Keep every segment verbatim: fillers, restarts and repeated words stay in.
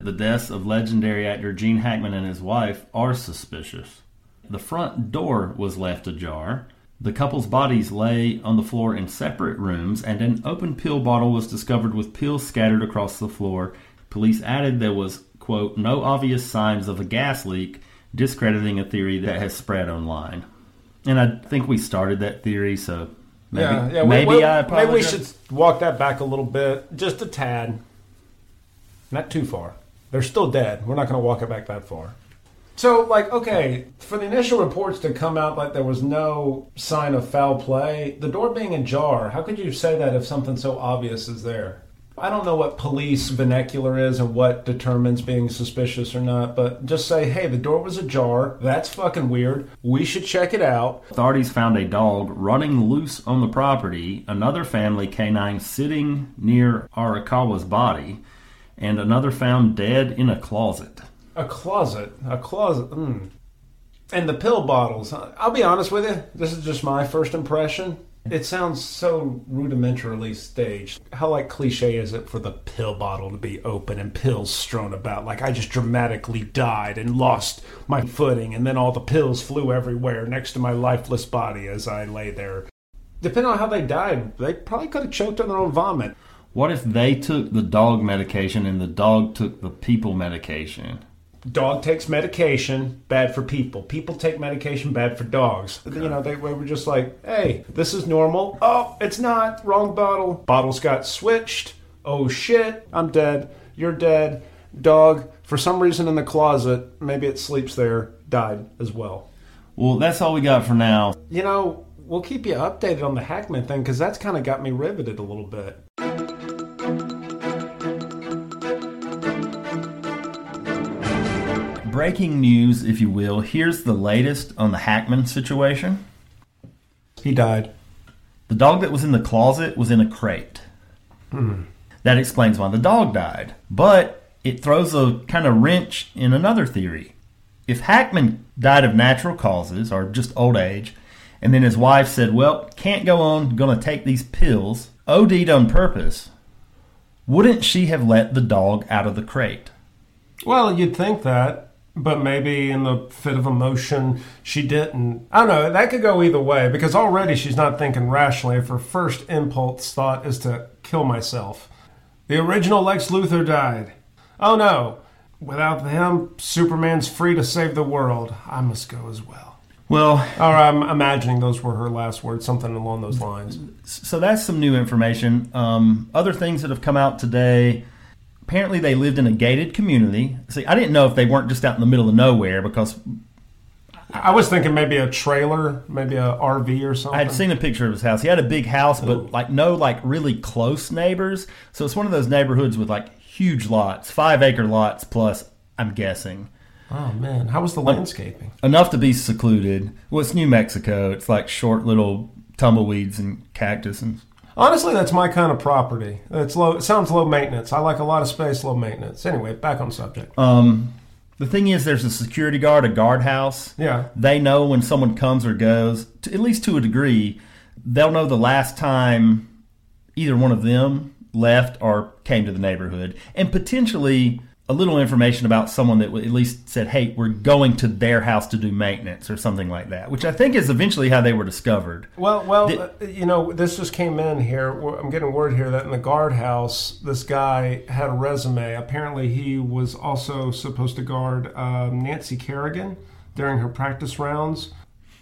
the deaths of legendary actor Gene Hackman and his wife are suspicious. The front door was left ajar. The couple's bodies lay on the floor in separate rooms, and an open pill bottle was discovered with pills scattered across the floor. Police added there was, quote, no obvious signs of a gas leak, discrediting a theory that has spread online. And I think we started that theory, so maybe, yeah, yeah, maybe we, we, I apologize. Maybe we should walk that back a little bit, just a tad. Not too far. They're still dead. We're not going to walk it back that far. So, like, okay, for the initial reports to come out like there was no sign of foul play, the door being ajar, how could you say that if something so obvious is there? I don't know what police vernacular is and what determines being suspicious or not, but just say, hey, the door was ajar. That's fucking weird. We should check it out. Authorities found a dog running loose on the property, another family canine sitting near Arakawa's body, and another found dead in a closet. A closet. A closet. Mm. And the pill bottles. I'll be honest with you. This is just my first impression. It sounds so rudimentarily staged. How, like, cliche is it for the pill bottle to be open and pills strewn about? Like, I just dramatically died and lost my footing, and then all the pills flew everywhere next to my lifeless body as I lay there. Depending on how they died, they probably could have choked on their own vomit. What if they took the dog medication and the dog took the people medication? Dog takes medication, bad for people. People take medication, bad for dogs. Okay. You know, they were just like, hey, this is normal. Oh, it's not. Wrong bottle. Bottles got switched. Oh, shit. I'm dead. You're dead. Dog, for some reason in the closet, maybe it sleeps there, died as well. Well, that's all we got for now. You know, we'll keep you updated on the Hackman thing, because that's kind of got me riveted a little bit. Breaking news, if you will. Here's the latest on the Hackman situation. He died. The dog that was in the closet was in a crate. Hmm. That explains why the dog died. But it throws a kind of wrench in another theory. If Hackman died of natural causes, or just old age, and then his wife said, well, can't go on, gonna take these pills, O D'd on purpose, wouldn't she have let the dog out of the crate? Well, you'd think that. But maybe in the fit of emotion, she didn't. I don't know. That could go either way, because already she's not thinking rationally if her first impulse thought is to kill myself. The original Lex Luthor died. Oh no. Without him, Superman's free to save the world. I must go as well. Well, or I'm imagining those were her last words, something along those lines. So that's some new information. Um, other things that have come out today. Apparently they lived in a gated community. See, I didn't know if they weren't just out in the middle of nowhere, because I was thinking maybe a trailer, maybe a R V or something. I had seen a picture of his house. He had a big house, but Ooh. like no like really close neighbors. So it's one of those neighborhoods with like huge lots, five acre lots plus, I'm guessing. Oh man, how was the landscaping? Enough to be secluded. Well, it's New Mexico. It's like short little tumbleweeds and cactus and. Honestly, that's my kind of property. It's low. It sounds low maintenance. I like a lot of space, low maintenance. Anyway, back on subject. Um, the thing is, there's a security guard, a guardhouse. Yeah. They know when someone comes or goes, to, at least to a degree. They'll know the last time either one of them left or came to the neighborhood, and potentially a little information about someone that at least said, hey, we're going to their house to do maintenance or something like that, which I think is eventually how they were discovered. Well, well, Did, uh, you know, this just came in here. I'm getting word here that in the guardhouse, this guy had a resume. Apparently, he was also supposed to guard um, Nancy Kerrigan during her practice rounds.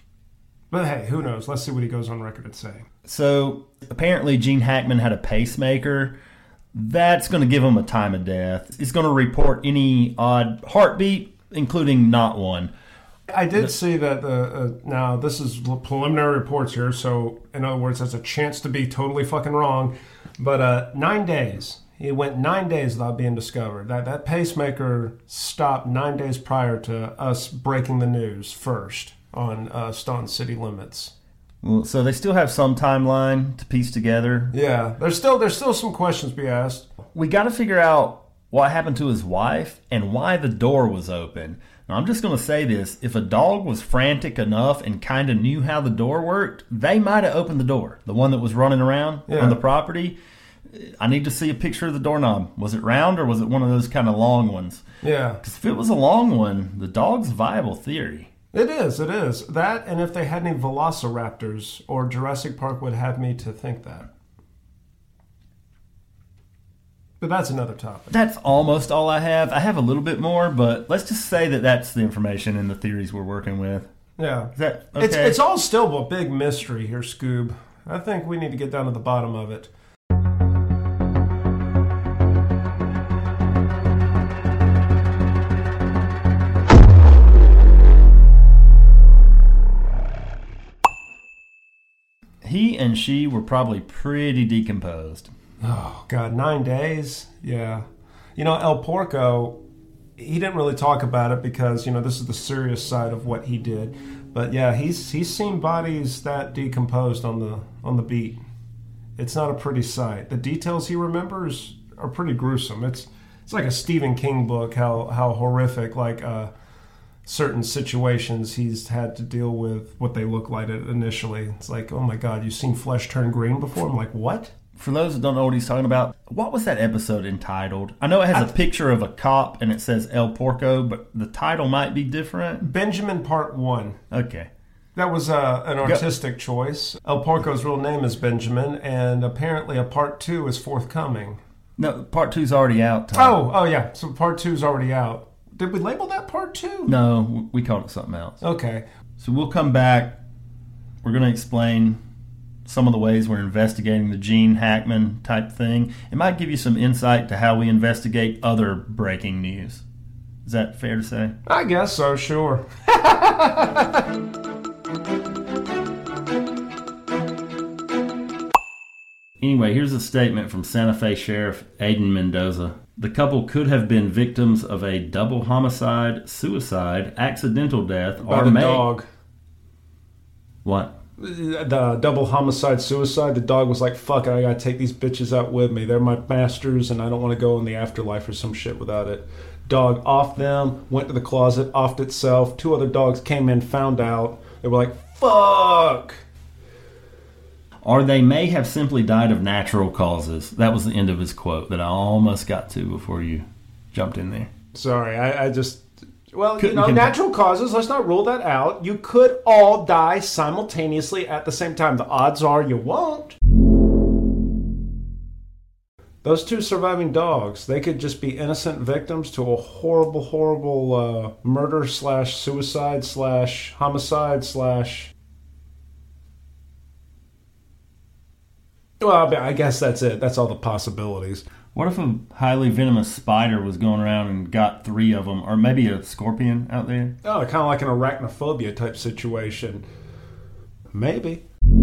But hey, who knows? Let's see what he goes on record as saying. So, apparently, Gene Hackman had a pacemaker. That's going to give him a time of death. It's going to report any odd heartbeat, including not one. I did see that, uh, uh, now this is preliminary reports here, so in other words, there's a chance to be totally fucking wrong, but uh, nine days. He went nine days without being discovered. That, that pacemaker stopped nine days prior to us breaking the news first on uh, Staunton City Limits. Well, so they still have some timeline to piece together. Yeah, there's still there's still some questions to be asked. We got to figure out what happened to his wife and why the door was open. Now, I'm just going to say this. If a dog was frantic enough and kind of knew how the door worked, they might have opened the door. The one that was running around yeah. on the property. I need to see a picture of the doorknob. Was it round or was it one of those kind of long ones? Yeah. Because if it was a long one, the dog's a viable theory. It is, it is. That, and if they had any velociraptors, or Jurassic Park would have me to think that. But that's another topic. That's almost all I have. I have a little bit more, but let's just say that that's the information and the theories we're working with. Yeah. Is that okay? It's, it's all still a big mystery here, Scoob. I think we need to get down to the bottom of it. He and she were probably pretty decomposed. Oh, God, nine days? Yeah. You know, El Porco, he didn't really talk about it because, you know, this is the serious side of what he did. But, yeah, he's he's seen bodies that decomposed on the on the beat. It's not a pretty sight. The details he remembers are pretty gruesome. It's it's like a Stephen King book, how, how horrific, like, uh, certain situations he's had to deal with, what they look like initially. It's like, oh, my God, you've seen flesh turn green before? I'm like, what? For those that don't know what he's talking about, what was that episode entitled? I know it has a picture of a cop and it says El Porco, but the title might be different. Benjamin Part one. Okay. That was uh, an artistic Go. choice. El Porco's real name is Benjamin, and apparently a Part two is forthcoming. No, Part two's already out, Tom. Oh, oh yeah. So Part two's already out. Did we label that Part two? No, we called it something else. Okay. So we'll come back. We're going to explain some of the ways we're investigating the Gene Hackman type thing. It might give you some insight to how we investigate other breaking news. Is that fair to say? I guess so, sure. Anyway, here's a statement from Santa Fe Sheriff Aiden Mendoza. The couple could have been victims of a double homicide, suicide, accidental death, By or the may... dog. What? The double homicide suicide, the dog was like, fuck it, I gotta take these bitches out with me. They're my masters and I don't want to go in the afterlife or some shit without it. Dog off them, went to the closet, offed itself. Two other dogs came in, found out. They were like, fuck! Or they may have simply died of natural causes. That was the end of his quote that I almost got to before you jumped in there. Sorry, I, I just... Well, Could, you know, can, natural causes, let's not rule that out. You could all die simultaneously at the same time. The odds are you won't. Those two surviving dogs, they could just be innocent victims to a horrible, horrible uh, murder slash suicide slash homicide slash... Well, I guess that's it. That's all the possibilities. What if a highly venomous spider was going around and got three of them? Or maybe a scorpion out there? Oh, kind of like an arachnophobia type situation. Maybe.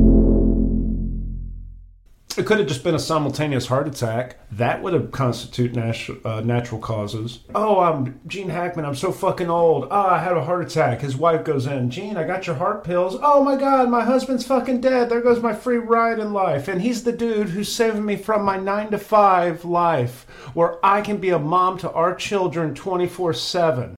It could have just been a simultaneous heart attack. That would have constitute natu- uh, natural causes. Oh, I'm Gene Hackman. I'm so fucking old. Oh, I had a heart attack. His wife goes in. Gene, I got your heart pills. Oh my God, my husband's fucking dead. There goes my free ride in life. And he's the dude who's saving me from my nine to five life where I can be a mom to our children twenty-four seven.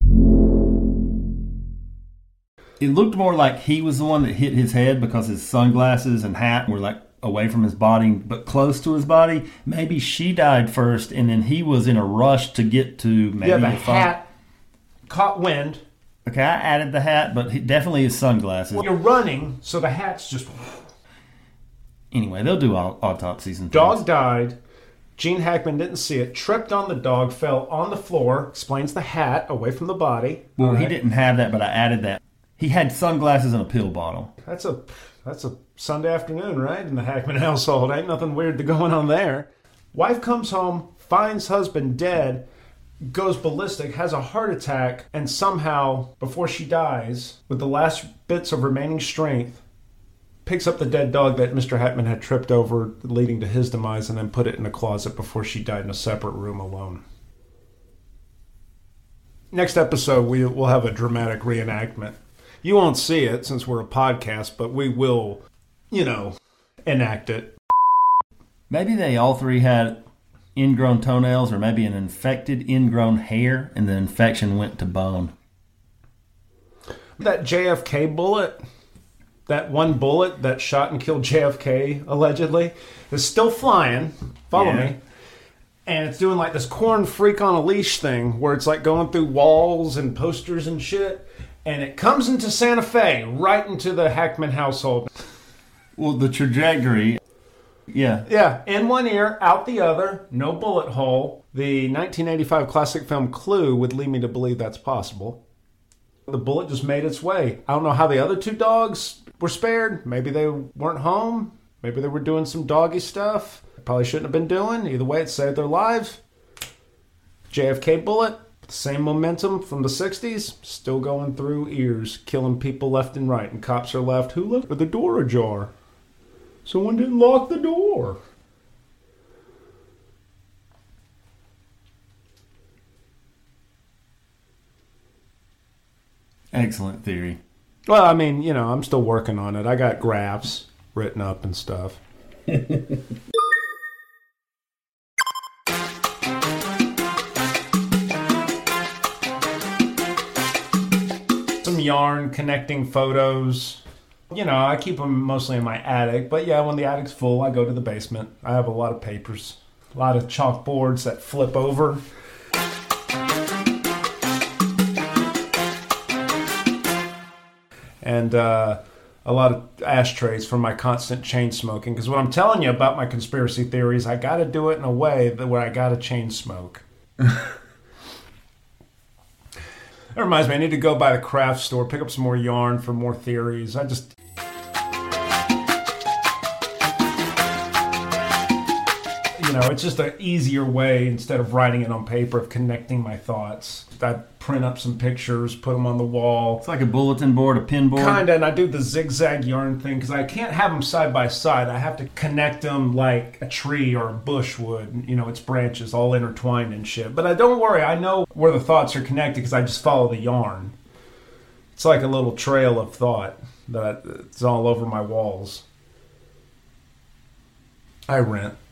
It looked more like he was the one that hit his head because his sunglasses and hat were like away from his body, but close to his body. Maybe she died first, and then he was in a rush to get to maybe yeah, the a phone. hat caught wind. Okay, I added the hat, but he, definitely his sunglasses. Well, you're running, so the hat's just... Anyway, they'll do all, autopsies and Dog things. died. Gene Hackman didn't see it. Tripped on the dog, fell on the floor. Explains the hat away from the body. Well, All he right. didn't have that, but I added that. He had sunglasses and a pill bottle. That's a that's a Sunday afternoon, right? In the Hackman household. Ain't nothing weird to going on there. Wife comes home, finds husband dead, goes ballistic, has a heart attack, and somehow, before she dies, with the last bits of remaining strength, picks up the dead dog that Mister Hackman had tripped over, leading to his demise, and then put it in a closet before she died in a separate room alone. Next episode, we, we'll have a dramatic reenactment. You won't see it since we're a podcast, but we will, you know, enact it. Maybe they all three had ingrown toenails or maybe an infected ingrown hair, and the infection went to bone. That J F K bullet, that one bullet that shot and killed J F K, allegedly, is still flying. Follow Yeah. me. And it's doing like this corn freak on a leash thing where it's like going through walls and posters and shit. And it comes into Santa Fe, right into the Hackman household. Well, the trajectory, yeah. Yeah, in one ear, out the other, no bullet hole. The nineteen eighty-five classic film Clue would lead me to believe that's possible. The bullet just made its way. I don't know how the other two dogs were spared. Maybe they weren't home. Maybe they were doing some doggy stuff. Probably shouldn't have been doing. Either way, it saved their lives. J F K bullet, same momentum from the sixties, still going through ears, killing people left and right. And cops are left, who left the door ajar? Someone didn't lock the door. Excellent theory. Well, I mean, you know, I'm still working on it. I got graphs written up and stuff. Some yarn connecting photos. You know, I keep them mostly in my attic. But yeah, when the attic's full, I go to the basement. I have a lot of papers. A lot of chalkboards that flip over. And uh, a lot of ashtrays from my constant chain smoking. Because what I'm telling you about my conspiracy theories, I got to do it in a way that where I got to chain smoke. That reminds me, I need to go by the craft store, pick up some more yarn for more theories. I just... You know, it's just an easier way, instead of writing it on paper, of connecting my thoughts. I print up some pictures, put them on the wall. It's like a bulletin board, a pin board. Kinda, and I do the zigzag yarn thing, because I can't have them side by side. I have to connect them like a tree or a bush would. You know, its branches all intertwined and shit. But I don't worry, I know where the thoughts are connected, because I just follow the yarn. It's like a little trail of thought that it's all over my walls. I rent.